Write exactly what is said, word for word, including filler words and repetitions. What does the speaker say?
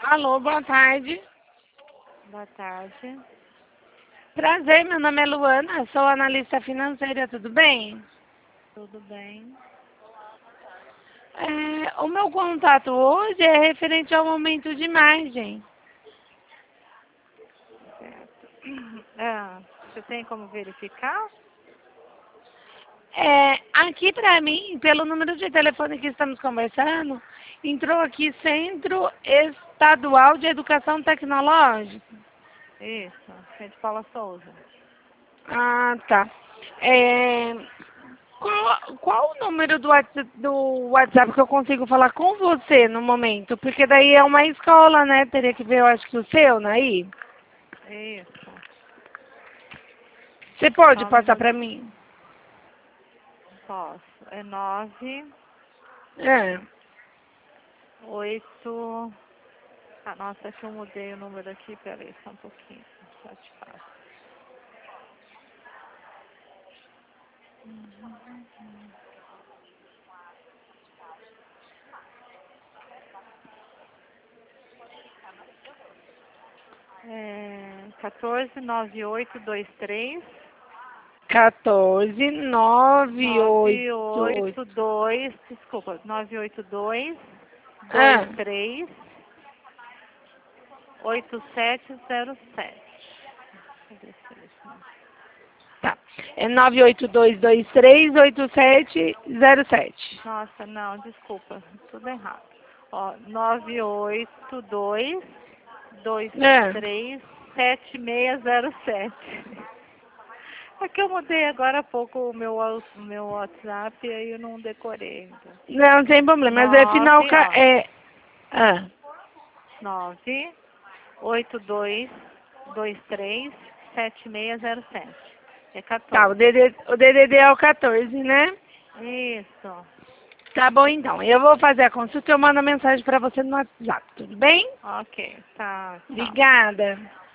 Alô, boa tarde. Boa tarde. Prazer, meu nome é Luana, sou analista financeira, tudo bem? Tudo bem? É, o meu contato hoje é referente ao aumento de margem. Certo. Ah, você tem como verificar? É, aqui para mim, pelo número de telefone que estamos conversando, entrou aqui Centro Estadual de Educação Tecnológica. Isso, Rede Paula Souza. Ah, tá. É, qual, qual o número do WhatsApp, do WhatsApp que eu consigo falar com você no momento? Porque daí é uma escola, né? Teria que ver, eu acho que o seu, Naí. Isso. Você pode Só um passar minuto. para mim? Posso. É nove, É. oito... Ah, nossa, é que eu mudei o número aqui. Peraí, só um pouquinho. Já te passo. É quatorze, nove oito dois três, quatorze, nove, nove oito, oito oito. dois, desculpa, nove oito dois, dois Ah, três, oito sete zero sete. Cadê esse telefone? tá. É nove oito dois dois três oito sete zero sete. Nossa, não, desculpa, tudo errado. Ó, nove oito dois dois É. três sete seis zero sete. É que eu mudei agora há pouco o meu, o meu WhatsApp e aí eu não decorei ainda. Não, não tem problema. Mas é final... Nove, ca- ó, É... Ah. nove oito dois dois três sete seis zero sete. É Tá, o quatorze. D D, o D D D é o quatorze, né? Isso. Tá bom, então. Eu vou fazer a consulta e eu mando a mensagem para você no WhatsApp, tudo bem? Ok, tá, tchau. Obrigada.